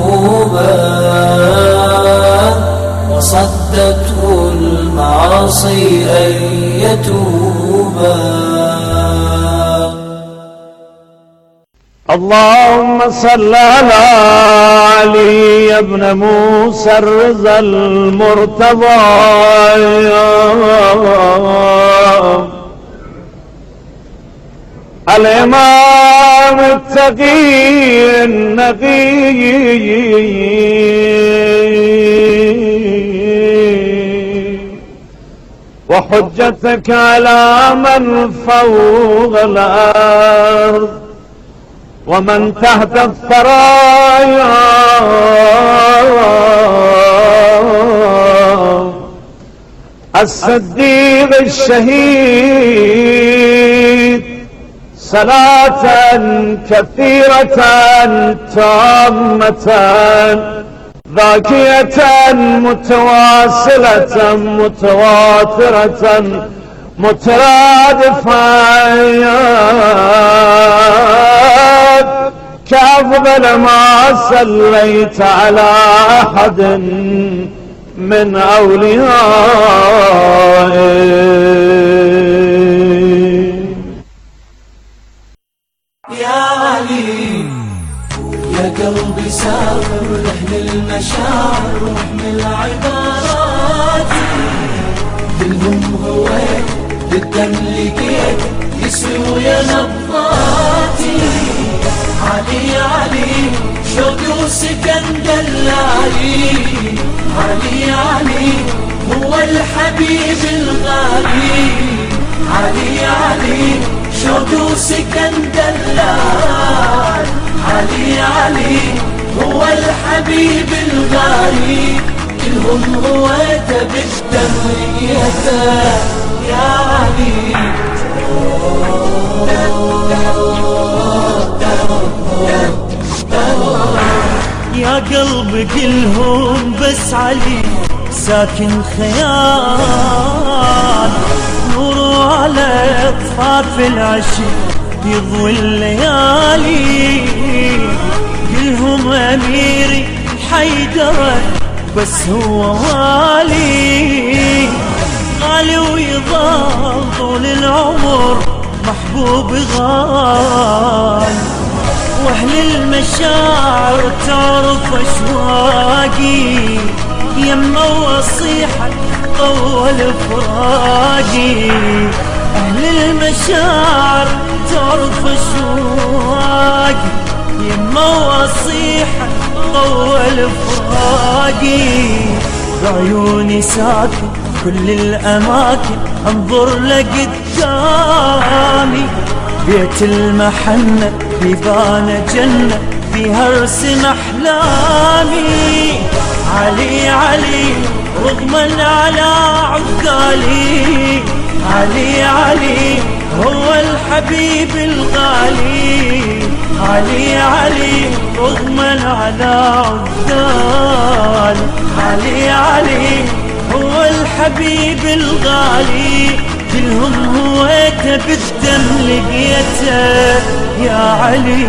توبا وصدته المعاصي أن يتوبا. اللهم صل على علي بن موسى الرضا المرتضى الإمام التقي النقي وحجتك على من فوق الأرض ومن تحت الثرايا الصديق الشهيد صلاة كثيرة تامة ذاكية متواصلة متواترة مترادفة كأفضل ما صليت على أحد من أوليائك. يا علي يا قلبي سافر لأهل المشاعر واحمل العبارات كلهم هويت بالدم لقيت يسوي نبضاتي. علي علي شوقي وسكن دلالي. علي علي هو الحبيب الغالي. علي علي شوقي وسكن دلال. علي علي هو الحبيب الغالي. كلهم هويته بالدم لقيته يا علي. يا قلبي كلهم بس علي ساكن خيال نور على اطفاف العشي يضوي الليالي. كلهم اميري حيدر بس هو والي غالي ويظل طول العمر محبوب غالي. واهل المشاعر تعرف اشواقي يما وصيحك طول فراقي. اهل المشاعر تعرف اشواقي يما وصيحك طول فراقي. بعيوني ساكن كل الاماكن انظر لقدامي. بيت المحنة بيبان جنة فيها ارسم احلامي. علي علي رغما على عقالي. علي علي هو الحبيب الغالي. علي علي رغما على عقالي. علي علي هو الحبيب الغالي. كلهم هويته بالدم لقيته يا علي.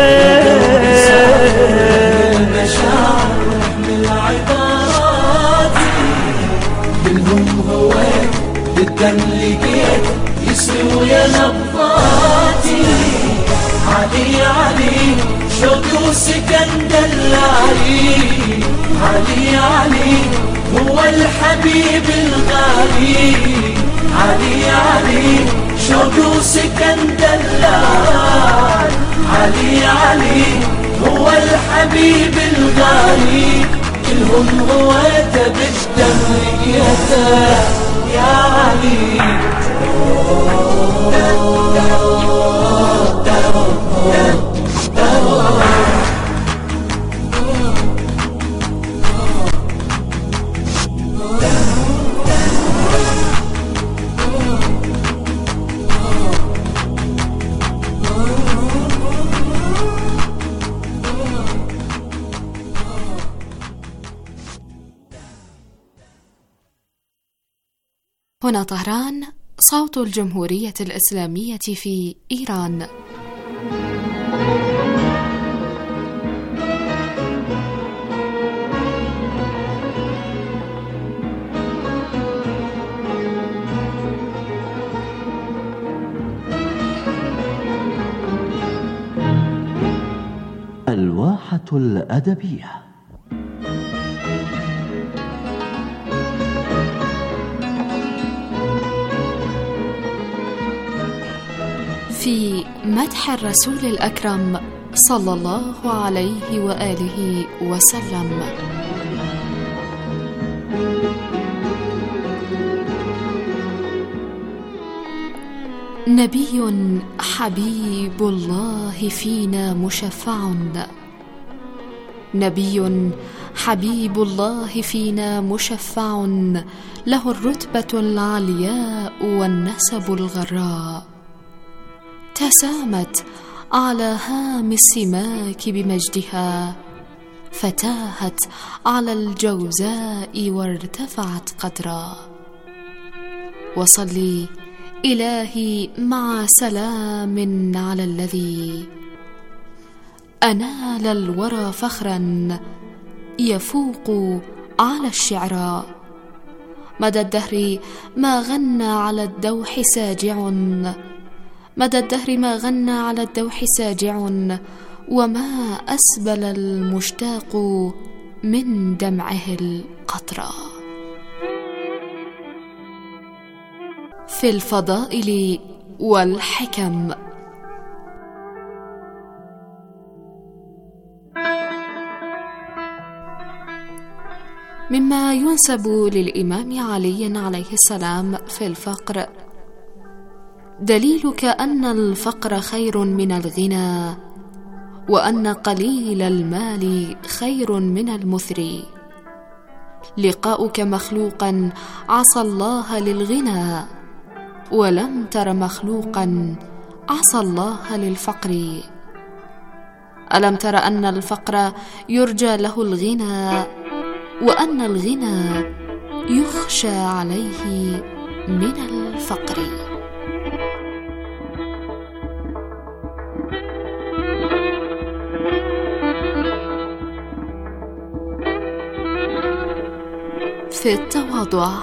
المشاعر واحمل العبارات كلهم هويته بالدم لقيته يسوي نبضاتي. علي علي شوقي وسكن دلالي. علي علي هو الحبيب الغالي. علي علي شوقي وسكن دلال. علي علي هو الحبيب الغالي. كلهم هويته بالدم لقيته يا علي. هنا طهران، صوت الجمهورية الإسلامية في إيران. أدبية. في مدح الرسول الأكرم صلى الله عليه وآله وسلم. نبي حبيب الله فينا مشفع، نبي حبيب الله فينا مشفع، له الرتبة العلياء والنسب الغراء، تسامت على هام السماك بمجدها، فتاهت على الجوزاء وارتفعت قدرا. وصلي إلهي مع سلام على الذي أنال الورى فخرا يفوق على الشعراء، مدى الدهر ما غنى على الدوح ساجع، مدى الدهر ما غنى على الدوح ساجع، وما أسبل المشتاق من دمعه القطرة. في الفضائل والحكم. مما ينسب للإمام علي عليه السلام في الفقر: دليلك أن الفقر خير من الغنى، وأن قليل المال خير من المثري. لقاؤك مخلوقا عصى الله للغنى، ولم تر مخلوقا عصى الله للفقر. ألم تر أن الفقر يرجى له الغنى، وأن الغنى يخشى عليه من الفقر. في التواضع.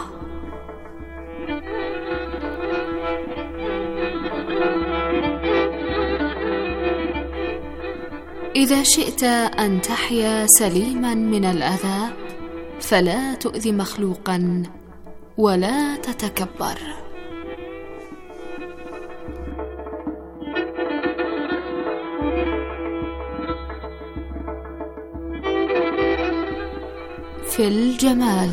إذا شئت أن تحيا سليما من الأذى، فلا تؤذي مخلوقا ولا تتكبر. في الجمال.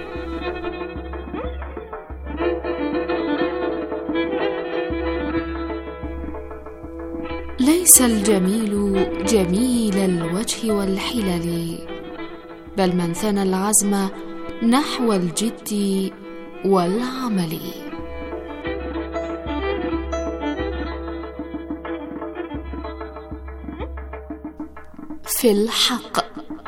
ليس الجميل جميل الوجه والحلل، بل من ثنى العزم نحو الجد والعمل. في الحق.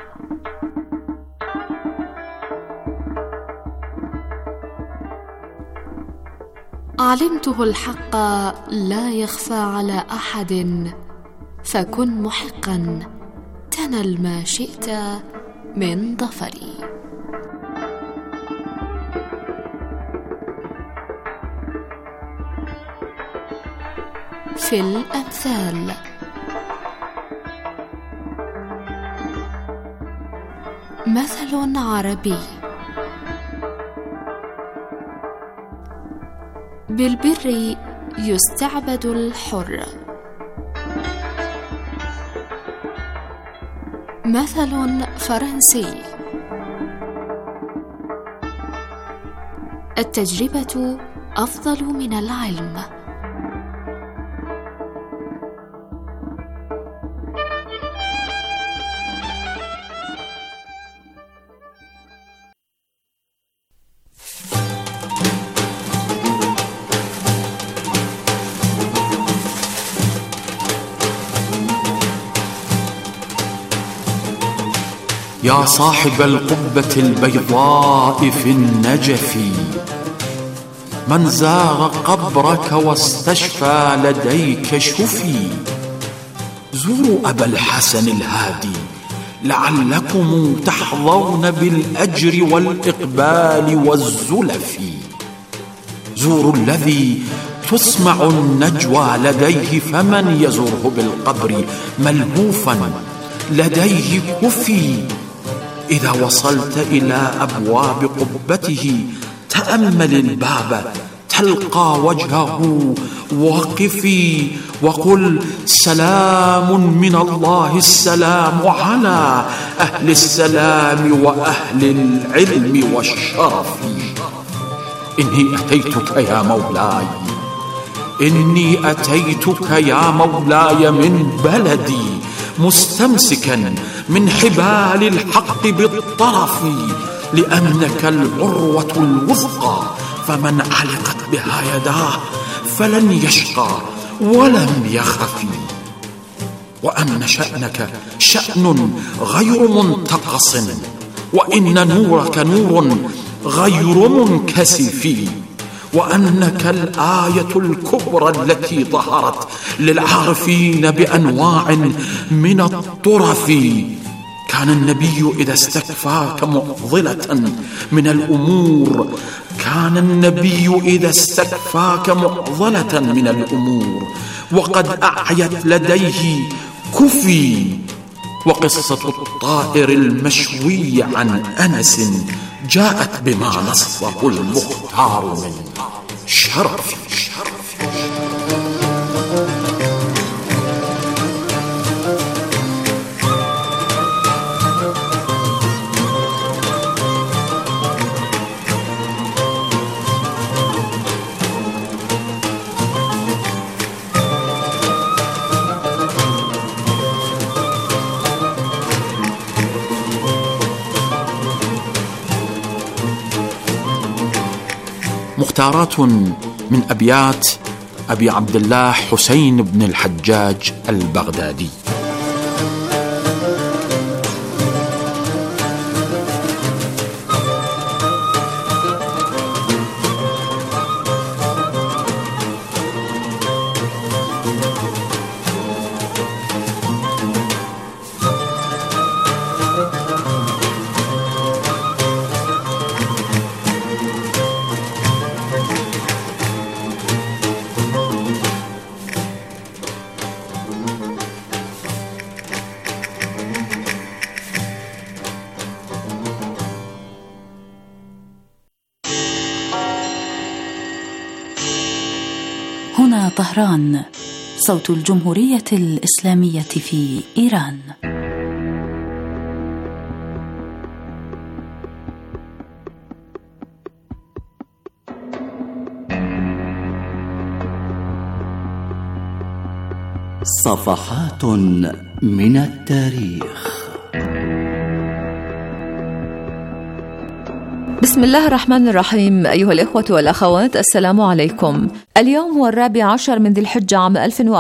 علمته الحق لا يخفى على أحد، فكن محقا تنل ما شئت من ظفري. في الأمثال. مثل عربي: بالبر يستعبد الحر. مثل فرنسي: التجربة أفضل من العلم. يا صاحب القبة البيضاء في النجف، من زار قبرك واستشفى لديك شفي. زوروا أبا الحسن الهادي لعلكم تحظون بالأجر والإقبال والزلف. زوروا الذي تسمع النجوى لديه، فمن يزره بالقبر ملهوفا لديه كفي. إذا وصلت إلى أبواب قبته تأمل الباب تلقى وجهه وقفي وقل سلام من الله السلام على أهل السلام وأهل العلم والشرف. إني أتيتك يا مولاي، إني أتيتك يا مولاي من بلدي مستمسكا من حبال الحق بالطرف، لأنك العروة الوثقى، فمن علقت بها يداه فلن يشقى ولم يخف. وأن شأنك شأن غير منتقص، وإن نورك نور غير منكسف، وأنك الآية الكبرى التي ظهرت للعارفين بأنواع من الطرف. كان النبي إذا استكفاك معضلة من الأمور، كان النبي إذا استكفاك معضلة من الأمور وقد أعيت لديه كفي. وقصة الطائر المشوي عن أنس جاءت بما نصه المختار من شرف. مختارات من أبيات أبي عبد الله حسين بن الحجاج البغدادي. هنا طهران، صوت الجمهورية الإسلامية في إيران. صفحات من التاريخ. بسم الله الرحمن الرحيم. أيها الإخوة والأخوات، السلام عليكم. اليوم هو 14 من ذي الحجة عام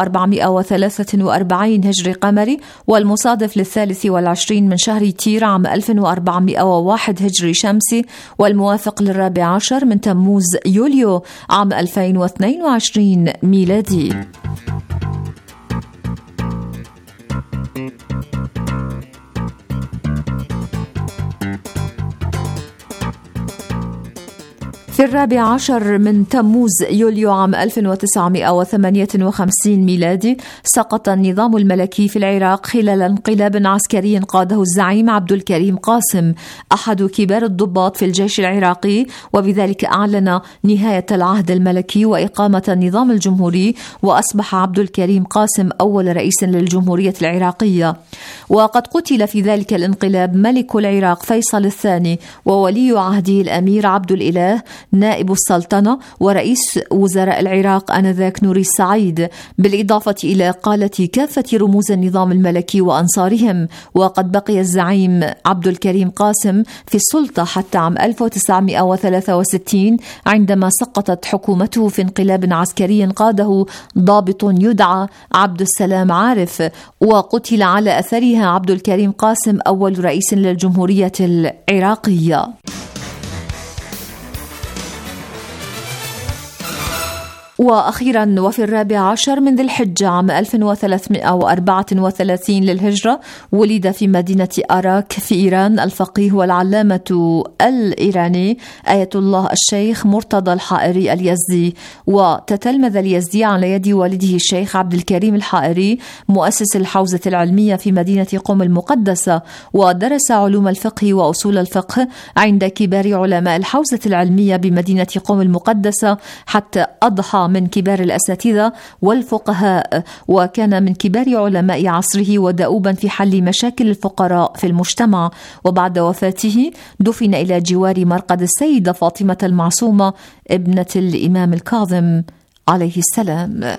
1443 هجري قمري، والمصادف ل23 من شهر تير عام 1401 هجري شمسي، والموافق ل14 من تموز يوليو عام 2022 ميلادي. في 14 من تموز يوليو عام 1958 ميلادي سقط النظام الملكي في العراق خلال انقلاب عسكري قاده الزعيم عبد الكريم قاسم، أحد كبار الضباط في الجيش العراقي، وبذلك أعلن نهاية العهد الملكي وإقامة النظام الجمهوري، وأصبح عبد الكريم قاسم أول رئيس للجمهورية العراقية. وقد قتل في ذلك الانقلاب ملك العراق فيصل الثاني، وولي عهده الأمير عبد الإله نائب السلطنة ورئيس وزراء العراق آنذاك نوري السعيد، بالإضافة إلى إقالة كافة رموز النظام الملكي وأنصارهم. وقد بقي الزعيم عبد الكريم قاسم في السلطة حتى عام 1963 عندما سقطت حكومته في انقلاب عسكري قاده ضابط يدعى عبد السلام عارف، وقتل على أثرها عبد الكريم قاسم أول رئيس للجمهورية العراقية. وأخيرا وفي 14 من ذي الحجة عام 1334 للهجرة ولد في مدينة أراك في إيران الفقيه والعلامة الإيراني آية الله الشيخ مرتضى الحائري اليزدي. وتتلمذ اليزدي على يد والده الشيخ عبد الكريم الحائري مؤسس الحوزة العلمية في مدينة قم المقدسة، ودرس علوم الفقه وأصول الفقه عند كبار علماء الحوزة العلمية بمدينة قم المقدسة حتى أضحى من كبار الأساتذة والفقهاء، وكان من كبار علماء عصره ودؤوبا في حل مشاكل الفقراء في المجتمع. وبعد وفاته دفن إلى جوار مرقد السيدة فاطمة المعصومة ابنة الإمام الكاظم عليه السلام.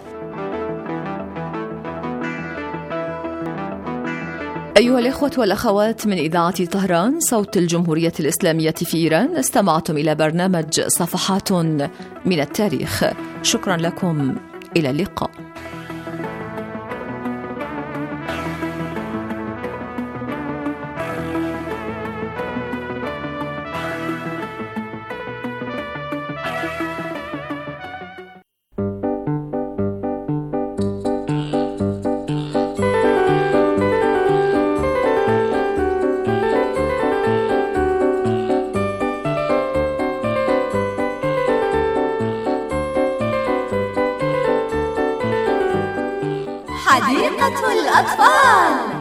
أيها الإخوة والأخوات من إذاعة طهران صوت الجمهورية الإسلامية في إيران، استمعتم إلى برنامج صفحات من التاريخ. شكرا لكم، إلى اللقاء. حديقة الأطفال.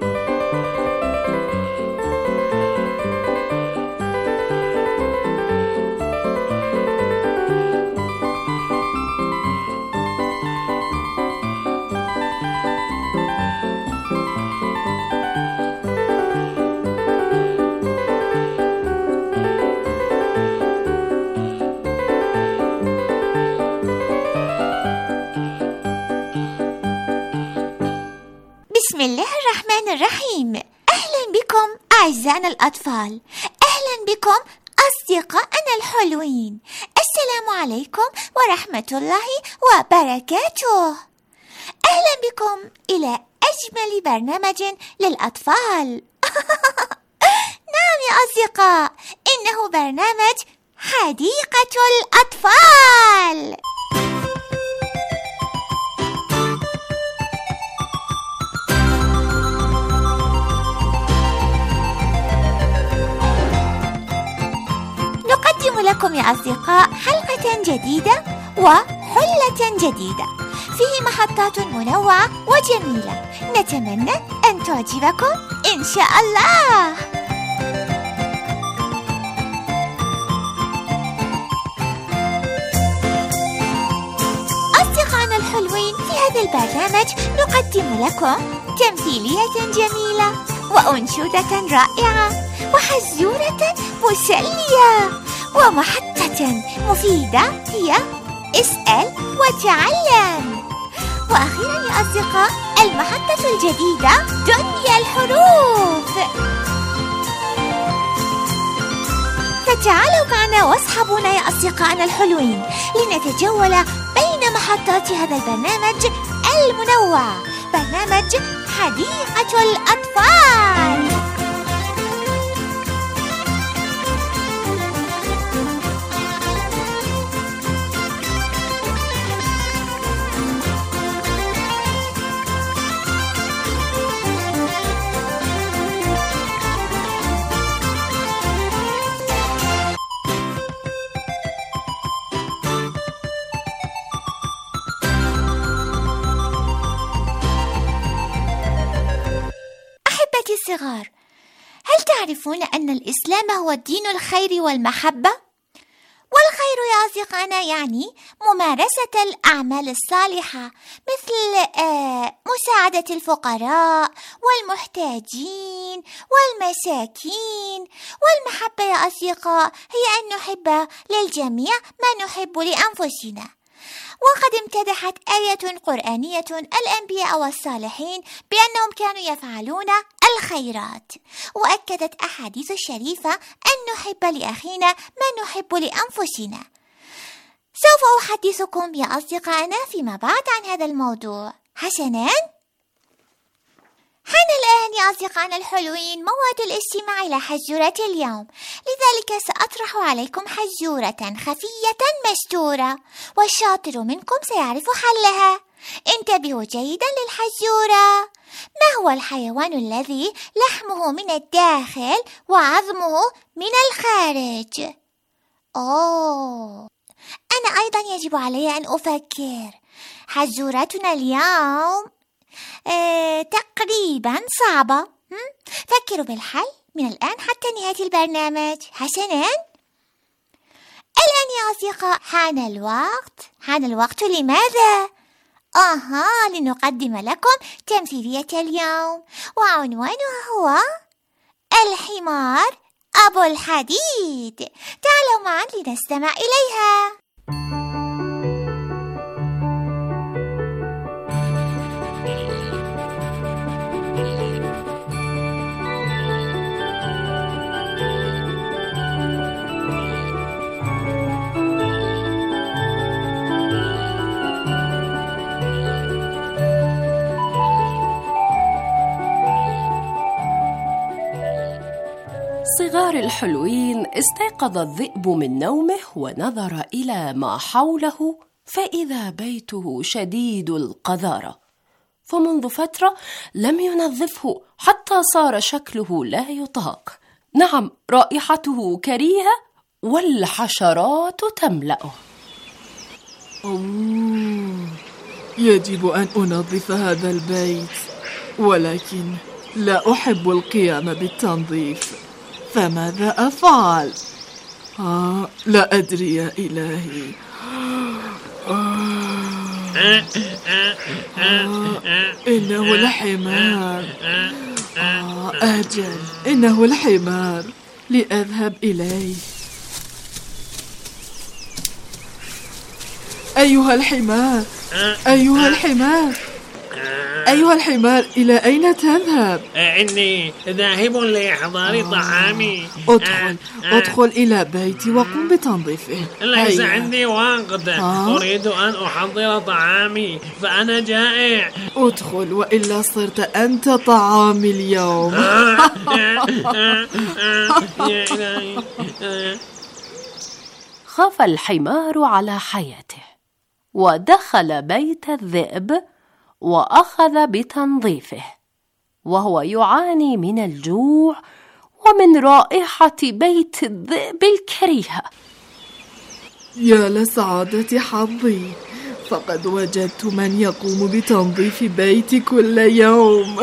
بسم الله الرحمن الرحيم. أهلا بكم أعزائنا الأطفال، أهلا بكم أصدقائنا الحلوين. السلام عليكم ورحمة الله وبركاته. أهلا بكم إلى أجمل برنامج للأطفال. نعم يا أصدقاء، إنه برنامج حديقة الأطفال. نقدم لكم يا أصدقاء حلقة جديدة وحلة جديدة فيه محطات منوعة وجميلة، نتمنى أن تعجبكم إن شاء الله. أصدقائنا الحلوين، في هذا البرنامج نقدم لكم تمثيلية جميلة وأنشودة رائعة وحزورة مسلية ومحطة مفيدة هي اسأل وتعلم. وأخيرا يا أصدقاء المحطة الجديدة دنيا الحروف. فتعالوا معنا واصحبونا يا أصدقائنا الحلوين لنتجول بين محطات هذا البرنامج المنوع، برنامج حديقة الأطفال. الصغار، هل تعرفون أن الإسلام هو الدين الخير والمحبة؟ والخير يا أصدقائنا يعني ممارسة الأعمال الصالحة مثل مساعدة الفقراء والمحتاجين والمساكين. والمحبة يا أصدقاء هي أن نحب للجميع ما نحب لأنفسنا. وقد امتدحت آية قرآنية الأنبياء والصالحين بأنهم كانوا يفعلون الخيرات، وأكدت أحاديث الشريفة أن نحب لأخينا ما نحب لأنفسنا. سوف أحدثكم يا أصدقائنا فيما بعد عن هذا الموضوع. حسناً، حان الآن يا أصدقائنا الحلوين موعد الاستماع إلى حزورة اليوم، لذلك سأطرح عليكم حزورة خفية مستورة، والشاطر منكم سيعرف حلها. انتبهوا جيدا للحزورة. ما هو الحيوان الذي لحمه من الداخل وعظمه من الخارج؟ أنا أيضا يجب علي أن أفكر. حزورتنا اليوم تقريبا صعبة. فكروا بالحل من الآن حتى نهاية البرنامج. حسنا، الآن يا أصدقاء حان الوقت لماذا؟ لنقدم لكم تمثيلية اليوم، وعنوانها هو الحمار أبو الحديد. تعالوا معا لنستمع إليها. صغار الحلوين، استيقظ الذئب من نومه ونظر إلى ما حوله، فإذا بيته شديد القذارة، فمنذ فترة لم ينظفه حتى صار شكله لا يطاق. نعم، رائحته كريهة والحشرات تملأه. يجب أن أنظف هذا البيت، ولكن لا أحب القيام بالتنظيف، فماذا أفعل؟ لا أدري يا إلهي. إنه الحمار. أجل، إنه الحمار، لأذهب إليه. أيها الحمار، أيها الحمار، أيها الحمار، إلى أين تذهب؟ إني ذاهب لإحضار طعامي. ادخل إلى بيتي وقم بتنظيفه. ليس عندي وقت. أريد أن أحضر طعامي، فأنا جائع. ادخل، وإلا صرت أنت طعامي اليوم. خاف الحمار على حياته، ودخل بيت الذئب وأخذ بتنظيفه، وهو يعاني من الجوع ومن رائحة بيت الذئب الكريهة. يا لسعادة حظي، فقد وجدت من يقوم بتنظيف بيتي كل يوم.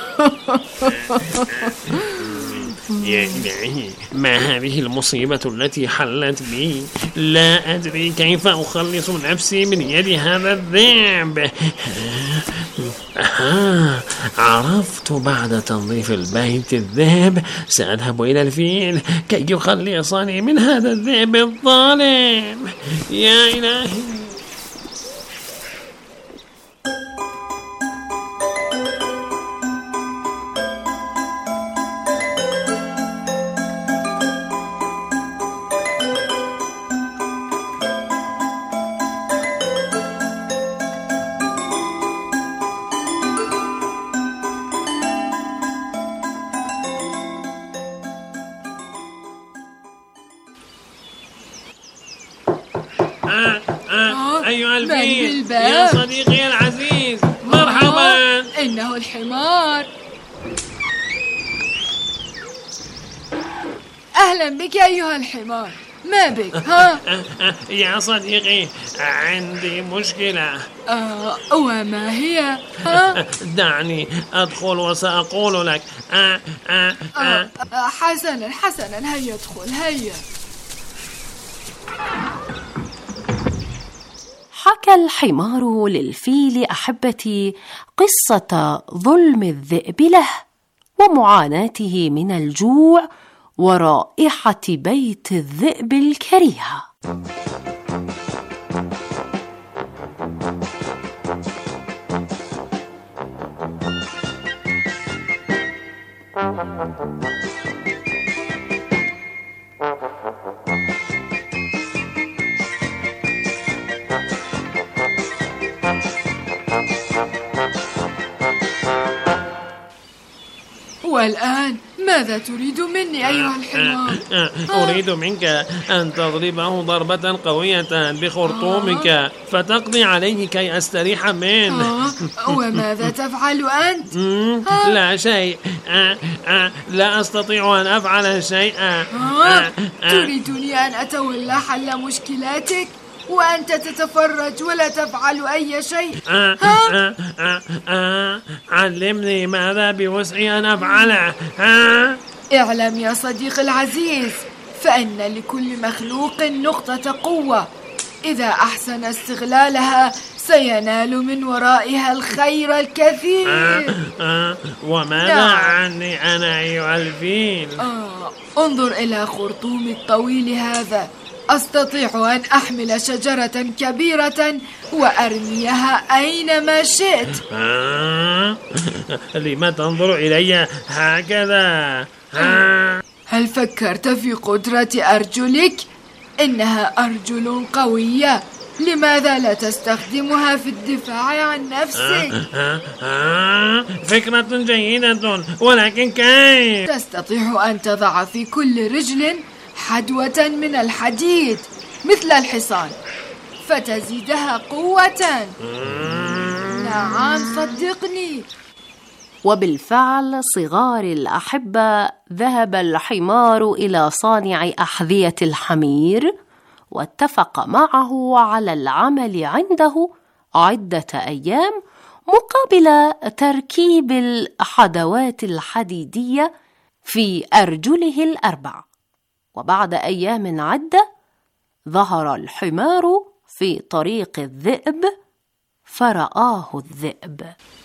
يا إلهي، ما هذه المصيبة التي حلت بي؟ لا أدري كيف أخلص نفسي من يد هذا الذئب. عرفت، بعد تنظيف البيت الذئب سأذهب إلى الفيل كي يخلصني من هذا الذئب الظالم. يا إلهي. أيها الفيل، يا صديقي العزيز، مرحبا. إنه الحمار. أهلا بك أيها الحمار، ما بك؟ يا صديقي، عندي مشكلة. وما هي؟ دعني أدخل وسأقول لك. حسنا، هيا ادخل، هيا. حكى الحمار للفيل أحبتي قصة ظلم الذئب له، ومعاناته من الجوع ورائحة بيت الذئب الكريهة. والآن ماذا تريد مني أيها الحمار؟ أريد منك أن تضربه ضربة قوية بخرطومك فتقضي عليه كي أستريح منه. وماذا تفعل أنت؟ لا شيء. لا أستطيع أن أفعل شيئا. تريدني أن أتولى حل مشكلاتك وأنت تتفرج ولا تفعل أي شيء؟ علمني ماذا بوسعي أن أفعله. اعلم يا صديقي العزيز، فإن لكل مخلوق نقطة قوة، إذا أحسن استغلالها سينال من ورائها الخير الكثير. وماذا عني أنا أيها الفيل؟ انظر إلى خرطومي الطويل هذا، أستطيع أن أحمل شجرة كبيرة وأرميها أينما شئت. لما تنظر إلي هكذا؟ هل فكرت في قدرة أرجلك؟ إنها أرجل قوية، لماذا لا تستخدمها في الدفاع عن نفسك؟ فكرة جيدة، ولكن كيف؟ تستطيع أن تضع في كل رجل حدوة من الحديد مثل الحصان فتزيدها قوة. نعم صدقني. وبالفعل صغار الأحبة ذهب الحمار إلى صانع أحذية الحمير واتفق معه على العمل عنده عدة أيام مقابل تركيب الحدوات الحديدية في أرجله الأربع. وبعد أيام عدة ظهر الحمار في طريق الذئب فرآه الذئب.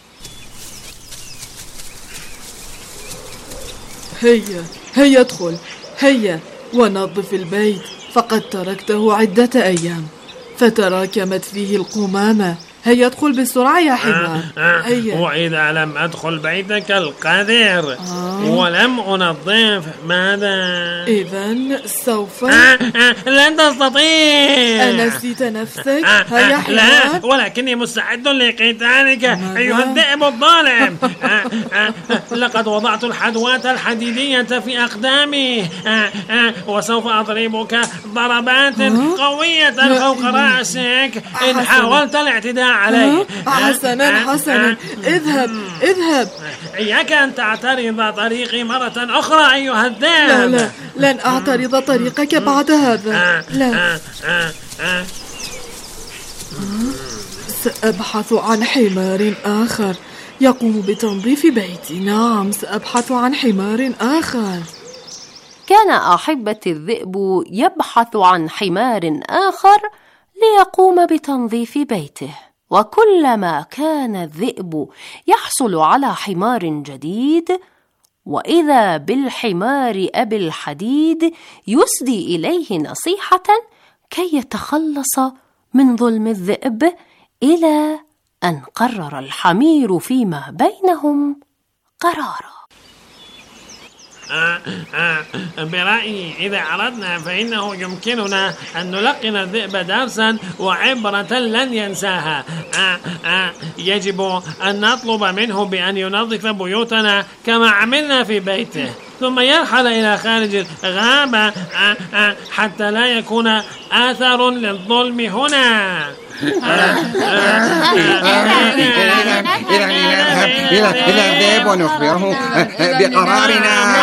هيا ادخل، هيا ونظف البيت، فقد تركته عدة أيام فتراكمت فيه القمامة. هيا ادخل بسرعة يا حمار. هيا. وإذا لم أدخل بيتك القذر ولم أنظف ماذا؟ إذن سوف لن تستطيع. أنسيت نفسك؟ هيا حمار. لا، ولكني مستعد لقتالك أيها الذئب الظالم. لقد وضعت الحدوات الحديدية في أقدامي وسوف أضربك ضربات قوية فوق رأسك إن حاولت الاعتداء علي. حسنا اذهب. إياك أن تعترض طريقي مرة أخرى أيها الذئب. لا لن أعترض طريقك بعد هذا. لا. سأبحث عن حمار آخر يقوم بتنظيف بيتي. نعم، سأبحث عن حمار آخر. كان أحبة الذئب يبحث عن حمار آخر ليقوم بتنظيف بيته، وكلما كان الذئب يحصل على حمار جديد وإذا بالحمار أبي الحديد يسدي إليه نصيحة كي يتخلص من ظلم الذئب، إلى أن قرر الحمير فيما بينهم قرارا. برأيي إذا أردنا فإنه يمكننا أن نلقن الذئب درسا وعبرة لن ينساها. يجب أن نطلب منه بأن ينظف بيوتنا كما عملنا في بيته، ثم يرحل إلى خارج الغابة حتى لا يكون آثر للظلم هنا. إلى الذئب ونخبره بقرارنا.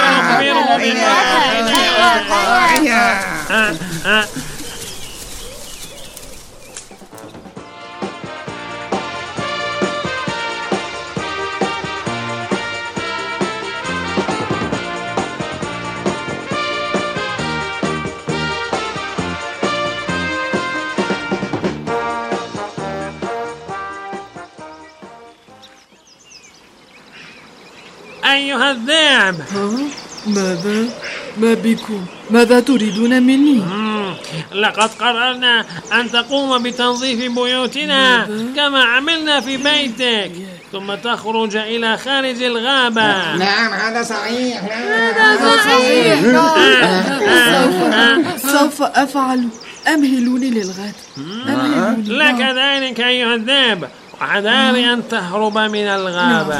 أيها الذئب. ماذا؟ ما بكم؟ ماذا تريدون مني؟ لقد قررنا أن تقوم بتنظيف بيوتنا كما عملنا في بيتك، ثم تخرج إلى خارج الغابة. نعم، هذا صحيح. سوف أفعل. أمهلوني للغد. لك ذلك أيها الذئب، وحذار أن تهرب من الغابة.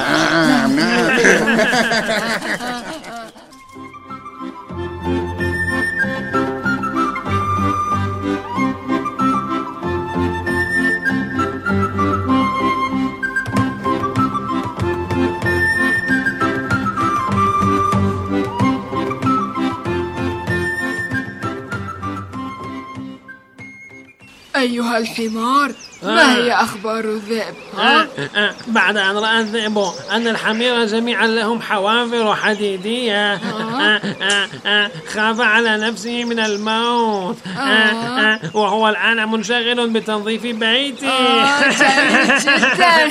أيها الحمار، ما هي أخبار الذئب؟ بعد أن رأى الذئب أن الحمير جميعا لهم حوافر حديدية خاف على نفسه من الموت وهو الآن منشغل بتنظيف بيته. جميل جدا.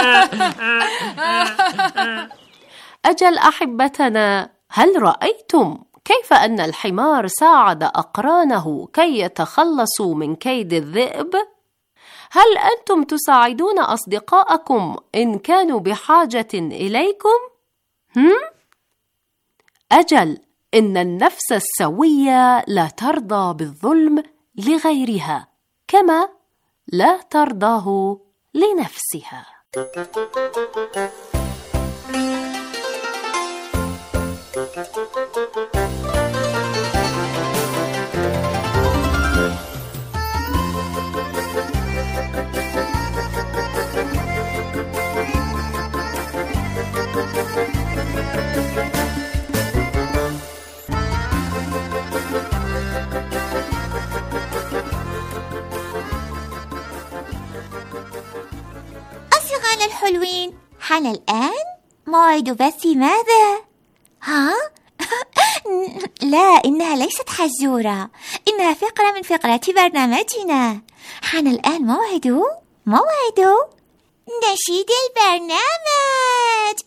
أجل أحبتنا، هل رأيتم كيف أن الحمار ساعد أقرانه كي يتخلصوا من كيد الذئب؟ هل أنتم تساعدون أصدقائكم إن كانوا بحاجة إليكم؟ أجل، إن النفس السوية لا ترضى بالظلم لغيرها كما لا ترضاه لنفسها. أصدقائنا الحلوين، حان الآن موعد بث ماذا؟ ها؟ لا، إنها ليست حزورة، إنها فقرة من فقرات برنامجنا. حان الآن موعد نشيد البرنامج.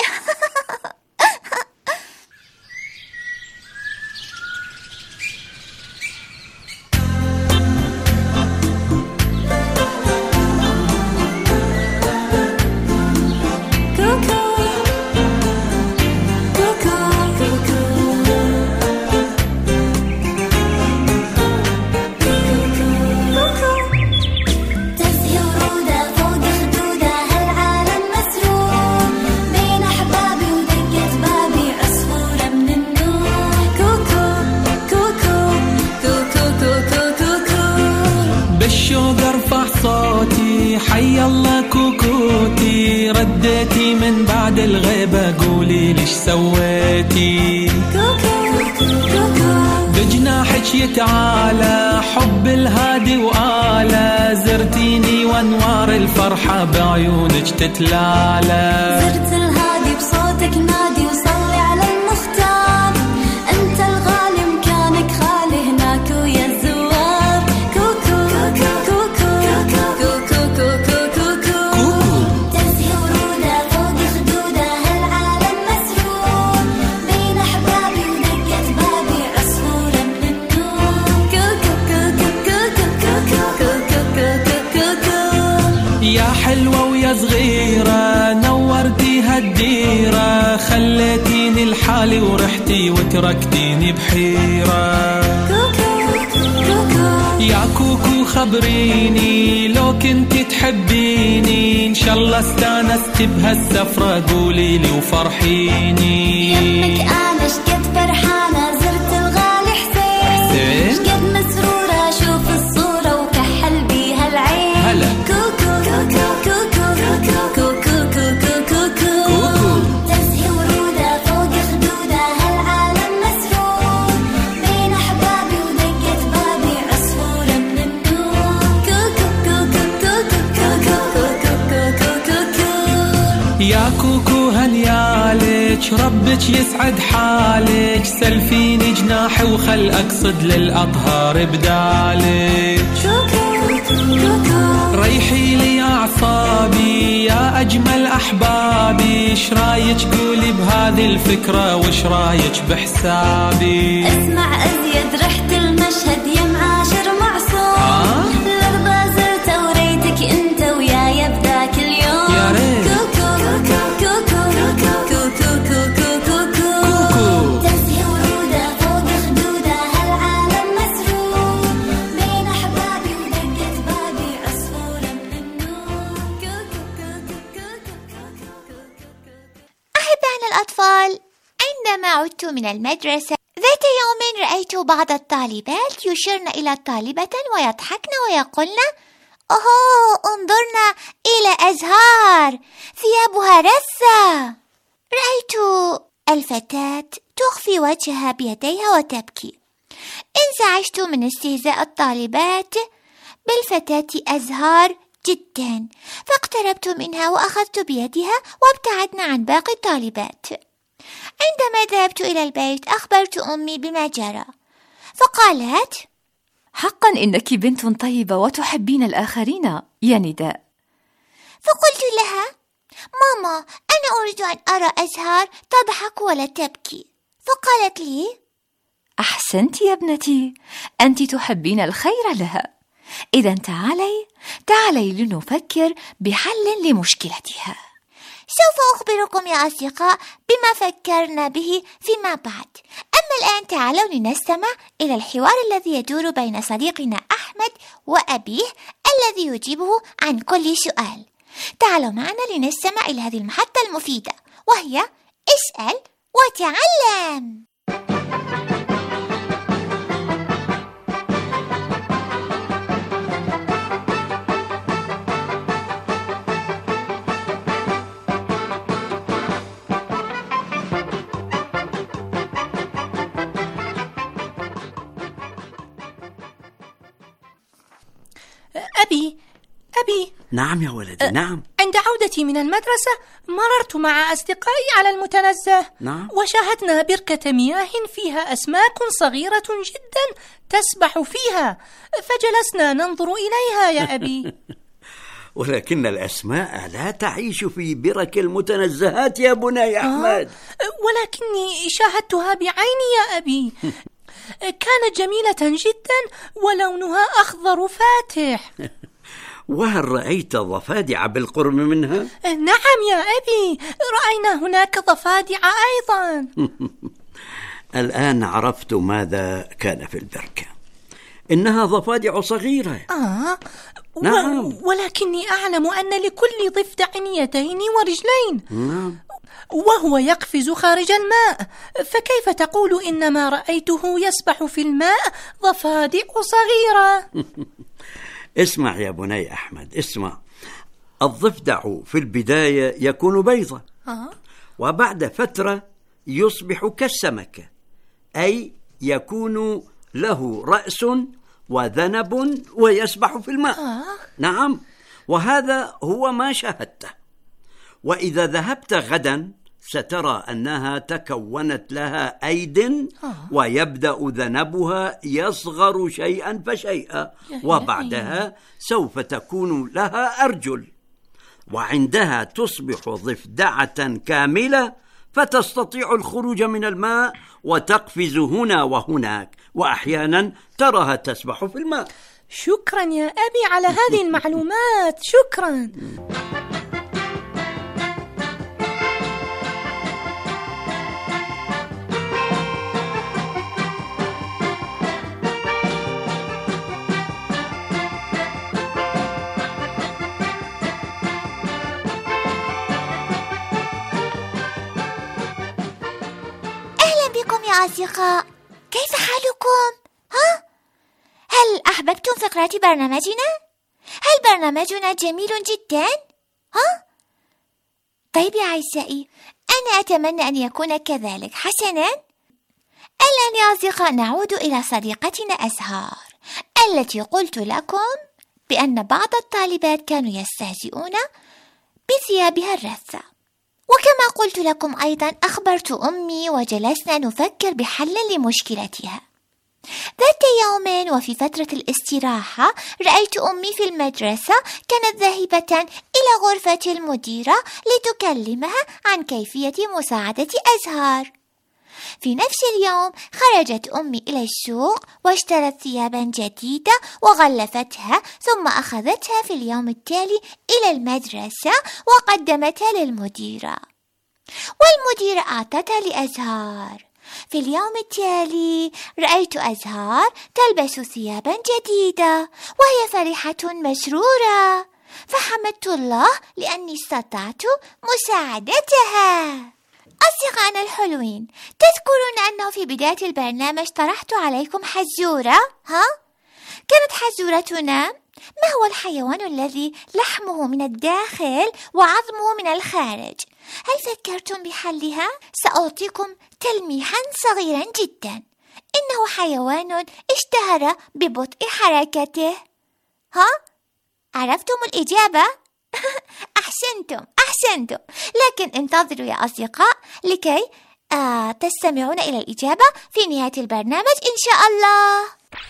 حي الله كوكوتي، رديتي من بعد الغيبة، قولي ليش سويتي بجناحك يتعالى حب الهادي وآلة، زرتيني وانوار الفرحة بعيونك تتلالى، زرت الهادي بصوتك نادي وصلي على المختار، انت الغالي مكانك خالي هناك ويا الزوار، كوكو كوكو حلوة ويا صغيرة نورتي هالديرة، خليتيني لحالي ورحتي وتركتيني بحيرة، يا كوكو خبريني لو كنتي تحبيني، إن شاء الله استانست بهالسفرة قولي لي وفرحيني، يمك أنا شقد فرحانة زرت الغالي حسين، شقد مسرورة أشوف الصورة وكحل بيها العين، هلا كوكو يا كوكو هنيالك ربك يسعد حالك، سلفيني جناحي وخل أقصد للأطهار بدالك، ريحي لي أعصابي يا أجمل أحبابي، إيش رايك قولي بهذه الفكرة وإيش رايك بحسابي، اسمع أزيد رحت المشهد يا معاشر معصوم، الأرض زرت وريتك أنت وياي بذاك اليوم، يا ريت من المدرسة، ذات يوم رأيت بعض الطالبات يشرن إلى طالبة ويضحكن ويقولن: أوه، انظرنا إلى أزهار، ثيابها رثة. رأيت الفتاة تخفي وجهها بيديها وتبكي. انزعجت من استهزاء الطالبات بالفتاة أزهار جدا، فاقتربت منها وأخذت بيدها وابتعدنا عن باقي الطالبات. عندما ذهبت إلى البيت أخبرت أمي بما جرى، فقالت: حقا إنك بنت طيبة وتحبين الآخرين يا نداء. فقلت لها: ماما، أنا أريد أن أرى أزهار تضحك ولا تبكي. فقالت لي: أحسنت يا ابنتي، أنت تحبين الخير لها. إذا تعالي لنفكر بحل لمشكلتها. سوف أخبركم يا أصدقاء بما فكرنا به فيما بعد. أما الآن تعالوا لنستمع إلى الحوار الذي يدور بين صديقنا أحمد وأبيه الذي يجيبه عن كل سؤال. تعالوا معنا لنستمع إلى هذه المحطة المفيدة، وهي اسأل وتعلم. أبي. نعم يا ولدي. نعم. عند عودتي من المدرسة مررت مع أصدقائي على المتنزه. نعم. وشاهدنا بركة مياه فيها أسماك صغيرة جدا تسبح فيها، فجلسنا ننظر إليها يا أبي. ولكن الأسماء لا تعيش في برك المتنزهات يا بني أحمد. ولكني شاهدتها بعيني يا أبي. كانت جميلة جدا ولونها أخضر فاتح. وهل رأيت ضفادع بالقرب منها؟ نعم يا أبي، رأينا هناك ضفادع أيضا. الآن عرفت ماذا كان في البركة. إنها ضفادع صغيرة. نعم. ولكني أعلم أن لكل ضفدع يدين ورجلين. نعم. وهو يقفز خارج الماء، فكيف تقول إن ما رأيته يسبح في الماء ضفادع صغيرة؟ اسمع يا بني أحمد، اسمع. الضفدع في البداية يكون بيضة، وبعد فترة يصبح كالسمكة، أي يكون له رأس وذنب ويسبح في الماء. نعم، وهذا هو ما شاهدته. وإذا ذهبت غدا سترى أنها تكونت لها أيد، ويبدأ ذنبها يصغر شيئا فشيئا، وبعدها سوف تكون لها أرجل، وعندها تصبح ضفدعة كاملة، فتستطيع الخروج من الماء وتقفز هنا وهناك، وأحيانا تراها تسبح في الماء. شكرا يا أبي على هذه المعلومات، شكرا. يا أصدقاء، كيف حالكم؟ هل أحببتم فقرات برنامجنا؟ هل برنامجنا جميل جدا؟ طيب يا أعزائي، أنا أتمنى أن يكون كذلك. حسنا، الآن يا أصدقاء نعود إلى صديقتنا أزهار التي قلت لكم بأن بعض الطالبات كانوا يستهزئون بثيابها الرثة. وكما قلت لكم أيضا أخبرت أمي وجلسنا نفكر بحل لمشكلتها. ذات يوم وفي فترة الاستراحة رأيت أمي في المدرسة كانت ذاهبة إلى غرفة المديرة لتكلمها عن كيفية مساعدة أزهار. في نفس اليوم خرجت أمي إلى السوق واشترت ثيابا جديدة وغلفتها، ثم أخذتها في اليوم التالي إلى المدرسة وقدمتها للمديرة، والمديرة أعطتها لأزهار. في اليوم التالي رأيت أزهار تلبس ثيابا جديدة وهي فرحة مسرورة، فحمدت الله لأني استطعت مساعدتها. أصدقائنا الحلوين، تذكرون أنه في بداية البرنامج طرحت عليكم حزورة؟ كانت حزورتنا: ما هو الحيوان الذي لحمه من الداخل وعظمه من الخارج؟ هل فكرتم بحلها؟ سأعطيكم تلميحا صغيرا جدا. إنه حيوان اشتهر ببطء حركته. عرفتم الإجابة؟ أحسنتم، لكن انتظروا يا أصدقاء لكي تستمعون إلى الإجابة في نهاية البرنامج إن شاء الله.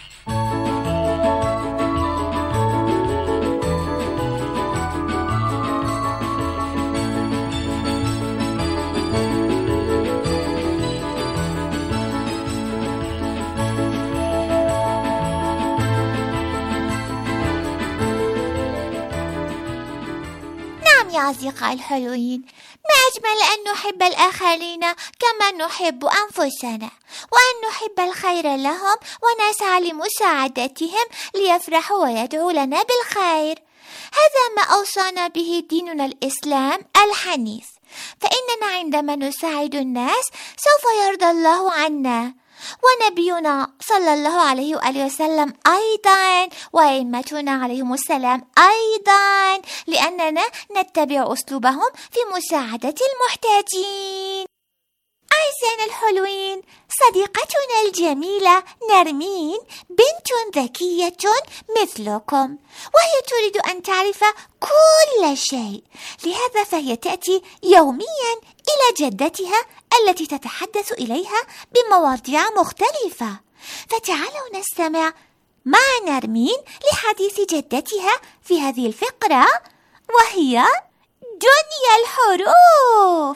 يا أصدقائي الحلوين، ما أجمل أن نحب الآخرين كما نحب أنفسنا، وأن نحب الخير لهم ونسعى لمساعدتهم ليفرحوا ويدعوا لنا بالخير. هذا ما أوصانا به ديننا الإسلام الحنيف، فإننا عندما نساعد الناس سوف يرضى الله عنا، ونبينا صلى الله عليه وآله وسلم أيضا، وأئمتنا عليهم السلام أيضا، لأننا نتبع أسلوبهم في مساعدة المحتاجين. أعزائنا الحلوين، صديقتنا الجميلة نرمين بنت ذكية مثلكم، وهي تريد أن تعرف كل شيء، لهذا فهي تأتي يوميا إلى جدتها التي تتحدث إليها بمواضيع مختلفة. فتعالوا نستمع مع نرمين لحديث جدتها في هذه الفقرة، وهي دنيا الحروف.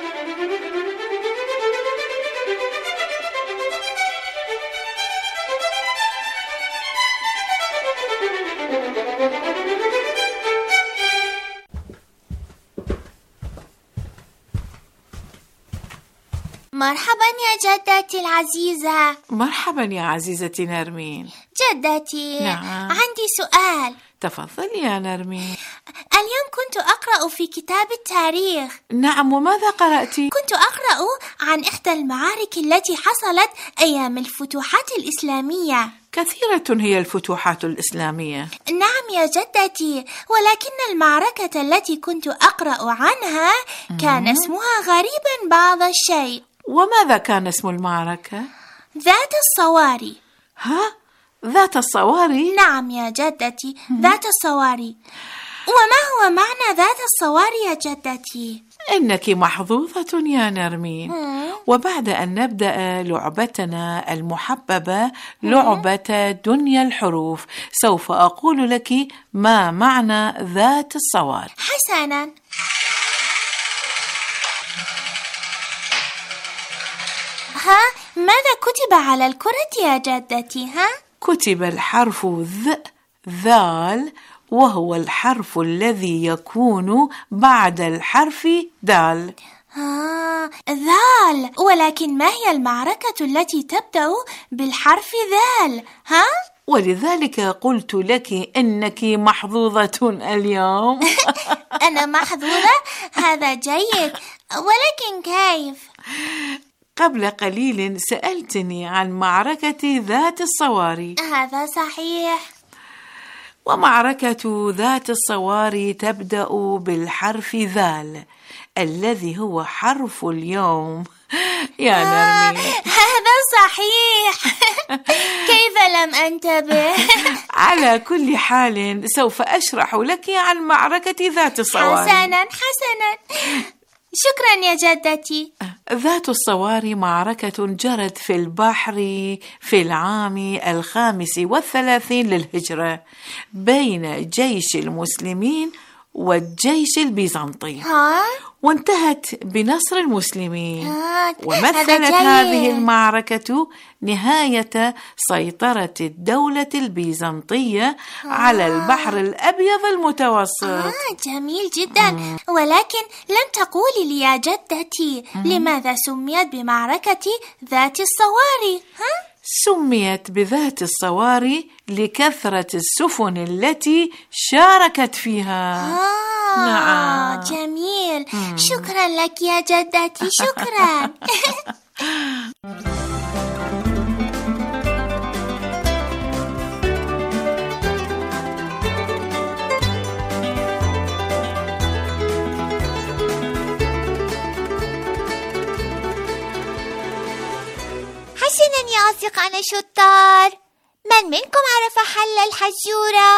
مرحبا يا جدتي العزيزة. مرحبا يا عزيزتي نرمين. جدتي، نعم. عندي سؤال. تفضلي يا نرمين. اليوم كنت أقرأ في كتاب التاريخ. نعم، وماذا قرأتي؟ كنت أقرأ عن إحدى المعارك التي حصلت أيام الفتوحات الإسلامية. كثيرة هي الفتوحات الإسلامية. نعم يا جدتي، ولكن المعركة التي كنت أقرأ عنها كان اسمها غريبا بعض الشيء. وماذا كان اسم المعركة؟ ذات الصواري. ذات الصواري؟ نعم يا جدتي، ذات الصواري. وما هو معنى ذات الصواري يا جدتي؟ إنك محظوظة يا نرمين. وبعد أن نبدأ لعبتنا المحببة، لعبة دنيا الحروف، سوف أقول لك ما معنى ذات الصواري. حسنا. ماذا كتب على الكرة يا جدتي؟ كتب الحرف ذال، وهو الحرف الذي يكون بعد الحرف دال. ذال. ولكن ما هي المعركة التي تبدأ بالحرف ذال؟ ولذلك قلت لك إنك محظوظة اليوم. أنا محظوظة؟ هذا جيد، ولكن كيف؟ قبل قليل سألتني عن معركة ذات الصواري. هذا صحيح. ومعركة ذات الصواري تبدأ بالحرف ذال، الذي هو حرف اليوم يا نرمين. هذا صحيح. كيف لم أنتبه؟ على كل حال سوف أشرح لك عن معركة ذات الصواري. حسنا. شكرا يا جدتي. ذات الصواري معركة جرت في البحر في العام 35 للهجرة بين جيش المسلمين والجيش البيزنطي، وانتهت بنصر المسلمين. ومثلت هذه المعركة نهاية سيطرة الدولة البيزنطية على البحر الأبيض المتوسط. جميل جدا. ولكن لم تقولي لي يا جدتي لماذا سميت بمعركة ذات الصواري؟ سميت بذات الصواري لكثرة السفن التي شاركت فيها. نعم. جميل. شكرا لك يا جدتي، شكرا. حسنا يا أصدقائنا الشطار، من منكم عرف حل الحزورة؟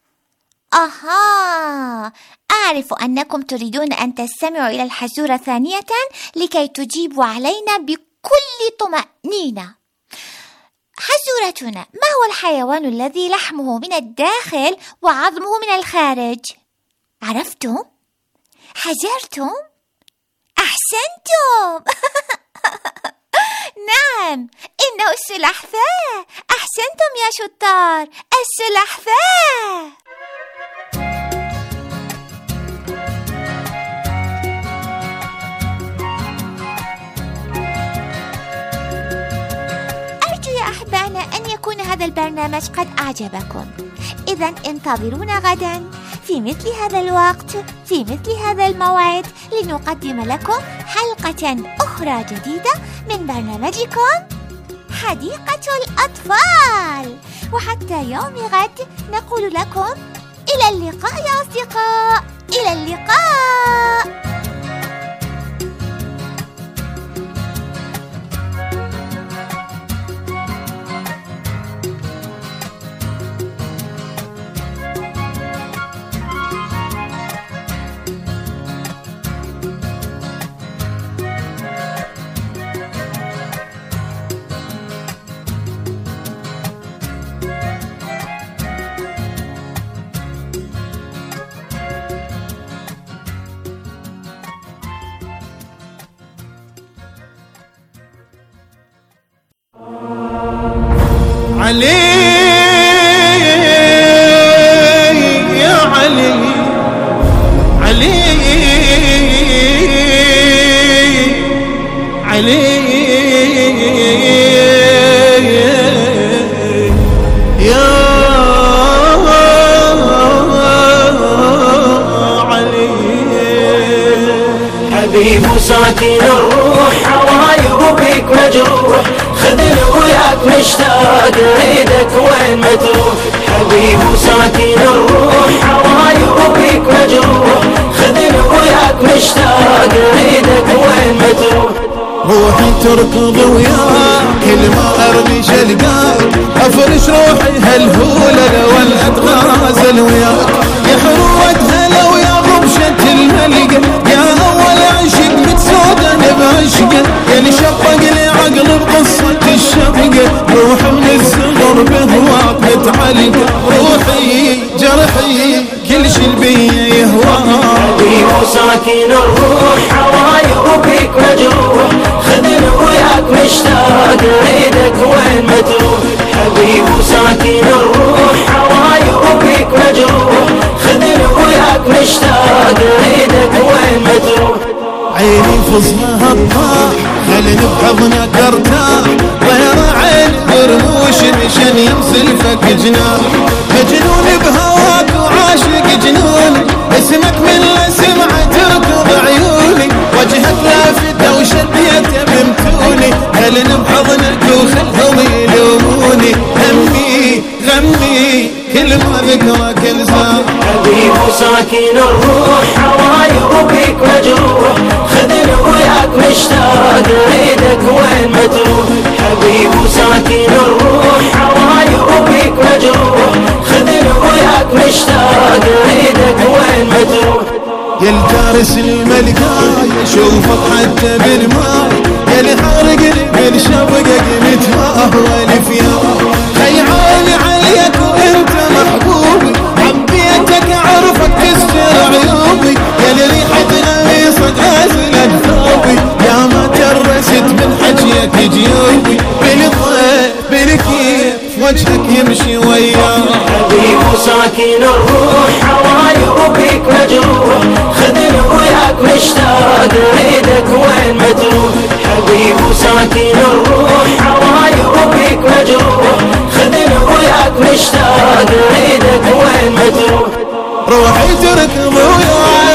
أها، أعرف أنكم تريدون أن تستمعوا إلى الحزورة ثانية لكي تجيبوا علينا بكل طمأنينة. حزورتنا: ما هو الحيوان الذي لحمه من الداخل وعظمه من الخارج؟ عرفتم؟ حزرتم؟ أحسنتم. نعم، إنه السلحفاة. أحسنتم يا شطار، السلحفاة. أرجو يا أحبائنا أن يكون هذا البرنامج قد أعجبكم. إذن انتظرونا غدا في مثل هذا الوقت، في مثل هذا الموعد، لنقدم لكم حلقة أخرى جديدة من برنامجكم حديقة الأطفال. وحتى يوم غد نقول لكم إلى اللقاء يا أصدقاء، إلى اللقاء. علي يا علي، علي علي يا علي. حبيب ساكن الروح، حوايب بك مجروح، خذني وياك مشتاق، اريدك وين ما تروح. حبيب ساكن الروح، حوايب بك مجروح، خذني وياك مشتاق، اريدك وين ما تروح. روحي تركض وياك كل ما ارمش القاك، افرش روحي هالهولة ولا اتغازل وياك. يا حروة هلا ويا غبشة الملقة، يا اول عشق متسودة بعشقه، يا اللي شبق لي عقل بقصة الشبقة. روح من الصغر بهواك متعلقة، روحي جرحي كل شي بيا يهواك. حبيب ساكن الروح، حوايب بك مجروح، خذني وياك مشتاق، اريدك وين ما تروح. حبيب ساكن الروح، حوايب بك مجروح، خذني وياك مشتاق، اريدك وين ما تروح. عيني فصلها الطاح، خلني بحضنك ارتاح، غير عين برموش مشان يمسلفك جناح. مجنون بهواك وعاشق جنون، اسمك من السمعة تركض عيوني، وجهك لافتة وشديته بمتوني. خلني بحضنك وخلهم يلوموني، همي غمي كل ما ذكرك انساه. حبيب ساكن الروح، حوايب بك مجروح، خذني وياك مشتاق، اريدك وين ما تروح. حبيب ساكن الروح، حوايب بك مجروح، خذني وياك مشتاق، اريدك وين ما تروح. يا الجارس الملقاي شوفك حتى بالماي، يا اللي حارقني من شبقك متفاهول فياك. خيعاني عليك وانت محبوبي، حبيتك اعرفك تستر عيوبي، يا اللي ريحة قميصك غازلة ثوبي، يا ما ترست من حجيك جيوبي، بالضيف بالكيف وجهك يمشي وياك. حبيب ساكن الروح، حوايب بك مجروح، خذني وياك مشتاق، اريدك وين ما تروح. حبيب ساكن الروح، حوايب بك مجروح، خذني وياك مشتاق، اريدك وين ما تروح. روحي تركض وياك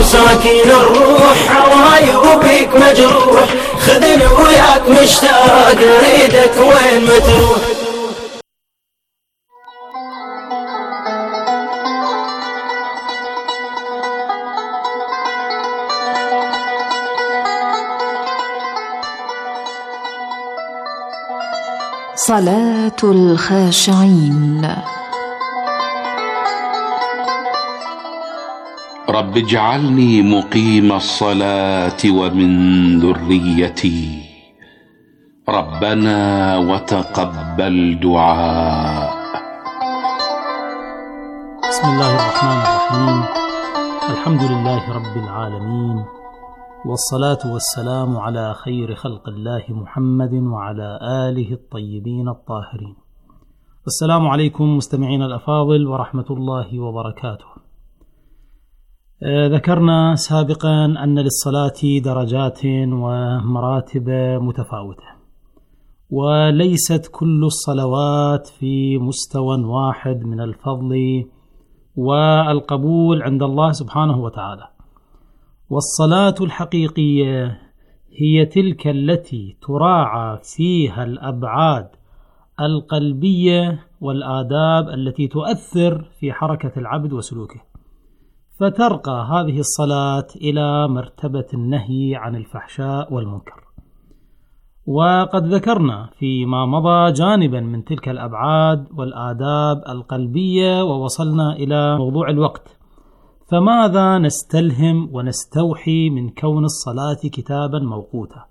وساكن الروح هواي وبيك مجروح خذني وياك مشتاق اريدك وين ما تروح. صلاة الخاشعين. رب اجعلني مقيم الصلاة ومن ذريتي ربنا وتقبل دعاء. بسم الله الرحمن الرحيم. الحمد لله رب العالمين، والصلاة والسلام على خير خلق الله محمد وعلى آله الطيبين الطاهرين. السلام عليكم مستمعين الأفاضل ورحمة الله وبركاته. ذكرنا سابقا أن للصلاة درجات ومراتب متفاوتة، وليست كل الصلوات في مستوى واحد من الفضل والقبول عند الله سبحانه وتعالى. والصلاة الحقيقية هي تلك التي تراعى فيها الأبعاد القلبية والآداب التي تؤثر في حركة العبد وسلوكه، فترقى هذه الصلاة إلى مرتبة النهي عن الفحشاء والمنكر. وقد ذكرنا فيما مضى جانبا من تلك الأبعاد والآداب القلبية، ووصلنا إلى موضوع الوقت. فماذا نستلهم ونستوحي من كون الصلاة كتابا موقوتا؟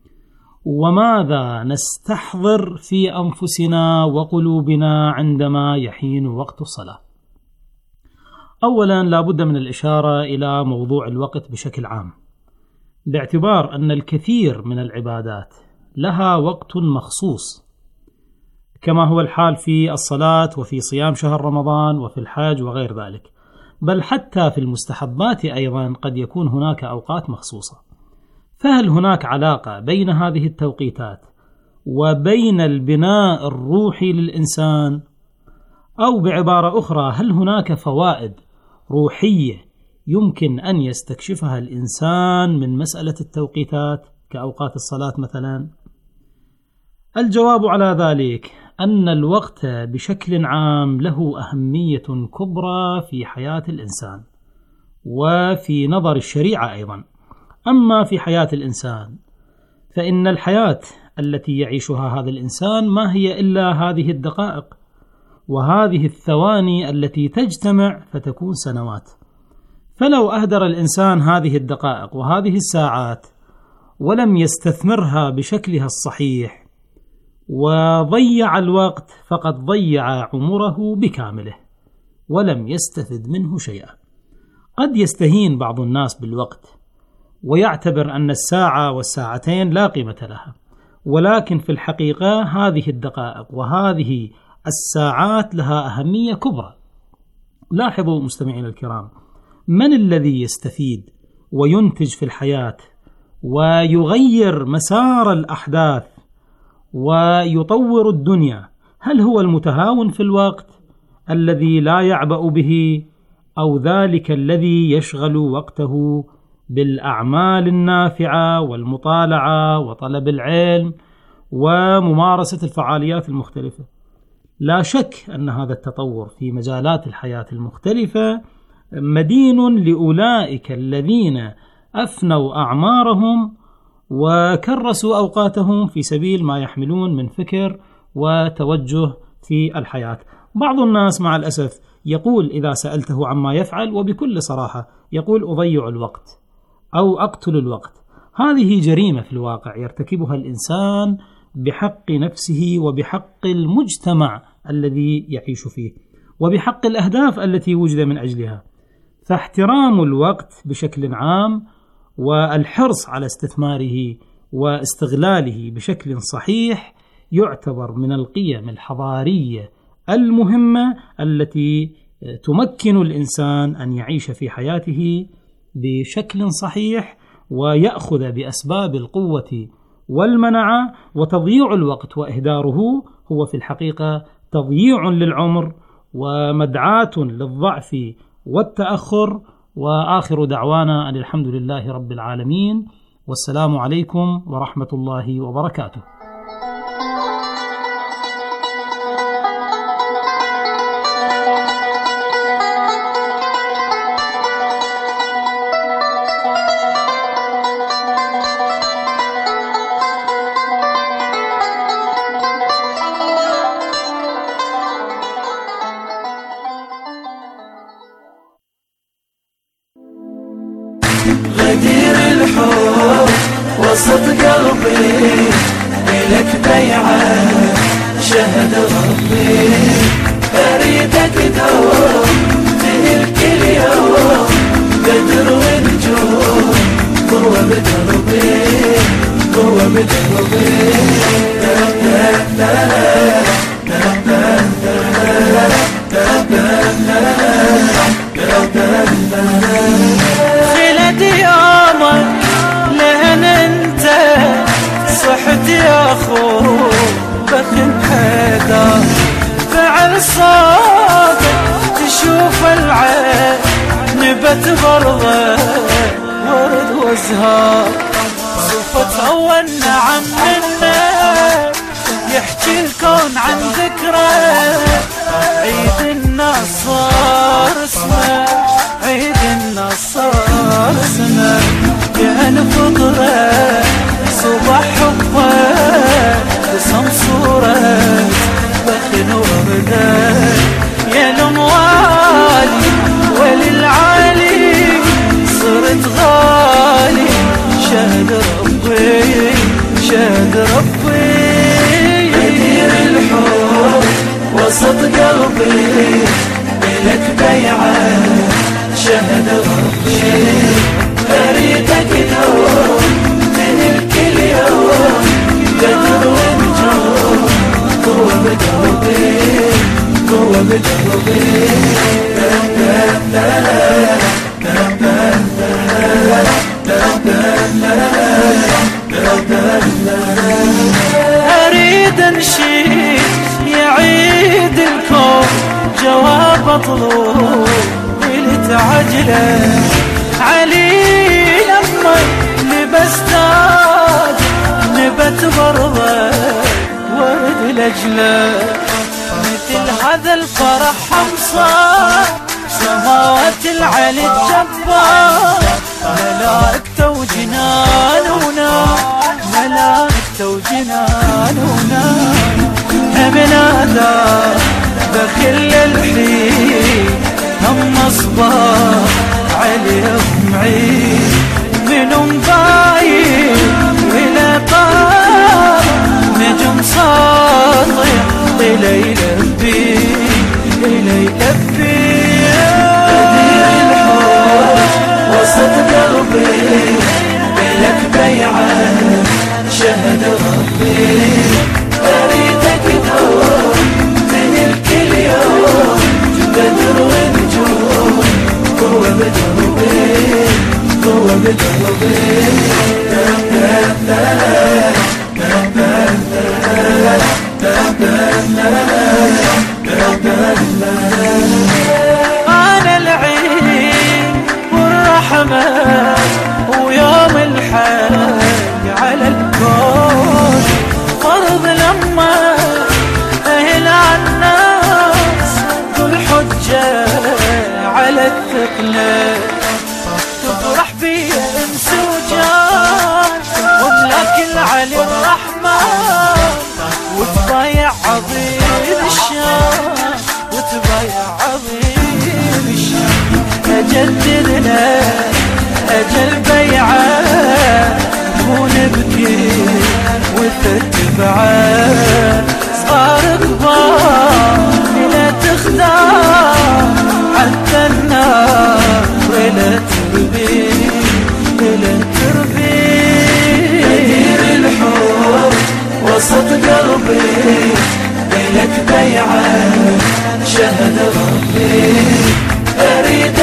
وماذا نستحضر في أنفسنا وقلوبنا عندما يحين وقت الصلاة؟ أولا لا بد من الإشارة إلى موضوع الوقت بشكل عام، باعتبار أن الكثير من العبادات لها وقت مخصوص، كما هو الحال في الصلاة وفي صيام شهر رمضان وفي الحج وغير ذلك، بل حتى في المستحبات أيضا قد يكون هناك أوقات مخصوصة. فهل هناك علاقة بين هذه التوقيتات وبين البناء الروحي للإنسان؟ أو بعبارة أخرى، هل هناك فوائد روحية يمكن أن يستكشفها الإنسان من مسألة التوقيتات كأوقات الصلاة مثلا؟ الجواب على ذلك أن الوقت بشكل عام له أهمية كبرى في حياة الإنسان وفي نظر الشريعة أيضا. أما في حياة الإنسان فإن الحياة التي يعيشها هذا الإنسان ما هي إلا هذه الدقائق وهذه الثواني التي تجتمع فتكون سنوات. فلو أهدر الإنسان هذه الدقائق وهذه الساعات ولم يستثمرها بشكلها الصحيح وضيع الوقت، فقد ضيع عمره بكامله ولم يستفد منه شيئا. قد يستهين بعض الناس بالوقت ويعتبر أن الساعة والساعتين لا قيمة لها، ولكن في الحقيقة هذه الدقائق وهذه الساعات لها أهمية كبرى. لاحظوا مستمعين الكرام، من الذي يستفيد وينتج في الحياة ويغير مسار الأحداث ويطور الدنيا؟ هل هو المتهاون في الوقت الذي لا يعبأ به، أو ذلك الذي يشغل وقته بالأعمال النافعة والمطالعة وطلب العلم وممارسة الفعاليات المختلفة؟ لا شك أن هذا التطور في مجالات الحياة المختلفة مدين لأولئك الذين أفنوا أعمارهم وكرسوا أوقاتهم في سبيل ما يحملون من فكر وتوجه في الحياة. بعض الناس مع الأسف يقول إذا سألته عما يفعل وبكل صراحة يقول أضيع الوقت أو أقتل الوقت. هذه جريمة في الواقع يرتكبها الإنسان بحق نفسه وبحق المجتمع الذي يعيش فيه وبحق الأهداف التي وجد من أجلها. فاحترام الوقت بشكل عام والحرص على استثماره واستغلاله بشكل صحيح يعتبر من القيم الحضارية المهمة التي تمكن الإنسان أن يعيش في حياته بشكل صحيح ويأخذ بأسباب القوة والمنعة. وتضييع الوقت وإهداره هو في الحقيقة تضييع للعمر ومدعاة للضعف والتأخر وآخر دعوانا أن الحمد لله رب العالمين، والسلام عليكم ورحمة الله وبركاته. غدير الحب وسط قلبي إلك بيعة شهد ربي، أريدك دوم تهل كل يوم بدر ونجوم قوة بدربي قوة بدربي. خلت يومك لأن انت صحت يا أخو بخن حدا، فعل صوتك تشوف العين نبت برضه ورد وزهار، صفت أول نعم منك يحكي الكون عن ذكرى. عيد النصار اسمه عيد النصار اسمه، كأن فطرة صبح حبه بسم صورة بخن وبدا. يا الموالي وللعالي صرت غالي، شهد ربي شهد ربي. غدير الحب وسط قلبي إلك بيعة شهد ربي، أريدك دوم تهل كل يوم بدر ونجوم قوة بدربي قوة بدربي. أريد أنشيد يعيد الكون جواب مطلوب لتعجله. علي لما لبس تاج نبت برضه ورد لجله، مثل هذا الفرح حمصة سماوات العلي الجبار، ملائكته وجناننا ملائكته وجناننا. أبنادا بخل الحين هم صباح عليهم عيد، من باين إلى طار نجم ساطع إلى يلبي إلى يلبي. غدير الحب وسط قلبي إلك بيعة شهد ربي، أريدك دوم تهل كل يوم بدر ونجوم قوة بدربي قوة بدربي. أنا العيد والرحمة ويوم الحج على الكون، فرض لما أهل الناس كل حجة على الثقلة، تفرح بيا انس وجان وملاك العلي الرحمن، وتبايع عظيم الشان وتبايع عظيم الشان. أجددنا أجل بيعة ونبكي وتتبعه، صار كبار لا تخدع حتى النار ولا تربي ولا تربي. غدير الحب وسط قلبي إلك بيعة شهد ربي، أريد